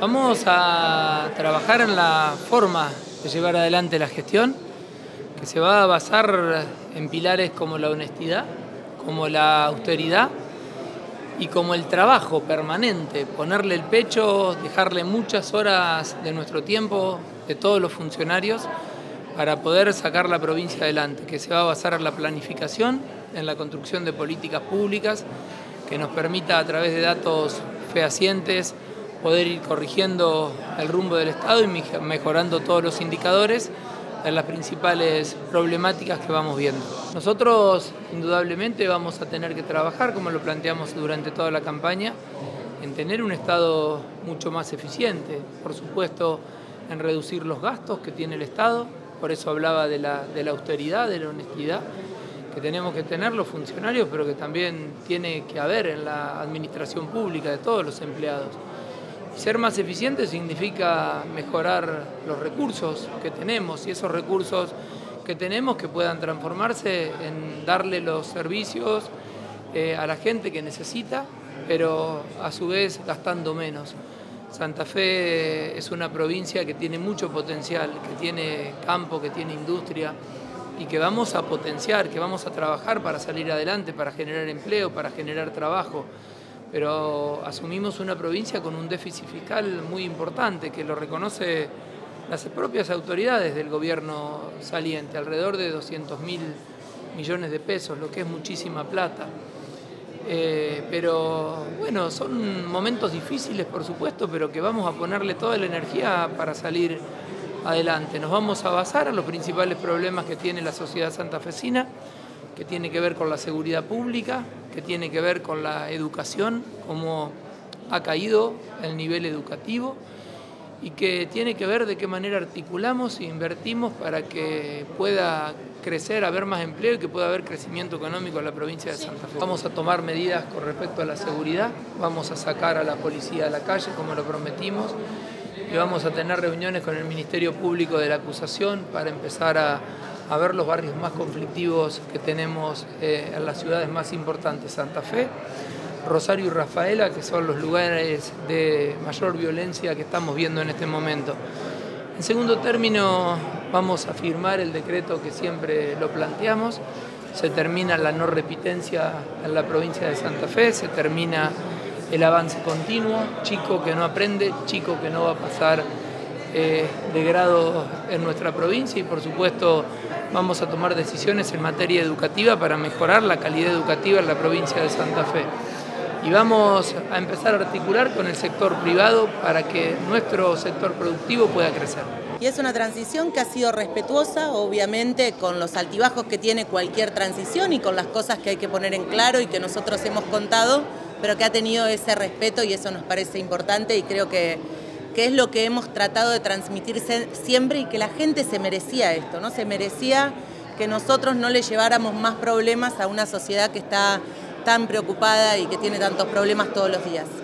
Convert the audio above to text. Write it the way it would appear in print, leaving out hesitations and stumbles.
Vamos a trabajar en la forma de llevar adelante la gestión, que se va a basar en pilares como la honestidad, como la austeridad y como el trabajo permanente, ponerle el pecho, dejarle muchas horas de nuestro tiempo, de todos los funcionarios, para poder sacar la provincia adelante, que se va a basar en la planificación, en la construcción de políticas públicas, que nos permita a través de datos fehacientes poder ir corrigiendo el rumbo del Estado y mejorando todos los indicadores en las principales problemáticas que vamos viendo. Nosotros indudablemente vamos a tener que trabajar, como lo planteamos durante toda la campaña, en tener un Estado mucho más eficiente, por supuesto en reducir los gastos que tiene el Estado, por eso hablaba de la austeridad, de la honestidad que tenemos que tener los funcionarios, pero que también tiene que haber en la administración pública de todos los empleados. Ser más eficiente significa mejorar los recursos que tenemos y esos recursos que tenemos que puedan transformarse en darle los servicios a la gente que necesita, pero a su vez gastando menos. Santa Fe es una provincia que tiene mucho potencial, que tiene campo, que tiene industria y que vamos a potenciar, que vamos a trabajar para salir adelante, para generar empleo, para generar trabajo. Pero asumimos una provincia con un déficit fiscal muy importante, que lo reconoce las propias autoridades del gobierno saliente, alrededor de 200.000 millones de pesos, lo que es muchísima plata. Pero bueno, son momentos difíciles, por supuesto, pero que vamos a ponerle toda la energía para salir adelante. Nos vamos a basar en los principales problemas que tiene la sociedad santafesina, que tiene que ver con la seguridad pública, que tiene que ver con la educación, cómo ha caído el nivel educativo y que tiene que ver de qué manera articulamos e invertimos para que pueda crecer, haber más empleo y que pueda haber crecimiento económico en la provincia de Santa Fe. Vamos a tomar medidas con respecto a la seguridad, vamos a sacar a la policía a la calle como lo prometimos y vamos a tener reuniones con el Ministerio Público de la Acusación para empezar a ver los barrios más conflictivos que tenemos en las ciudades más importantes, Santa Fe, Rosario y Rafaela, que son los lugares de mayor violencia que estamos viendo en este momento. En segundo término, vamos a firmar el decreto que siempre lo planteamos, se termina la no repitencia en la provincia de Santa Fe, se termina el avance continuo, chico que no aprende, chico que no va a pasar de grado en nuestra provincia y por supuesto vamos a tomar decisiones en materia educativa para mejorar la calidad educativa en la provincia de Santa Fe. Y vamos a empezar a articular con el sector privado para que nuestro sector productivo pueda crecer. Y es una transición que ha sido respetuosa, obviamente, con los altibajos que tiene cualquier transición y con las cosas que hay que poner en claro y que nosotros hemos contado, pero que ha tenido ese respeto y eso nos parece importante y creo que es lo que hemos tratado de transmitir siempre y que la gente se merecía esto, ¿no? Se merecía que nosotros no le lleváramos más problemas a una sociedad que está tan preocupada y que tiene tantos problemas todos los días.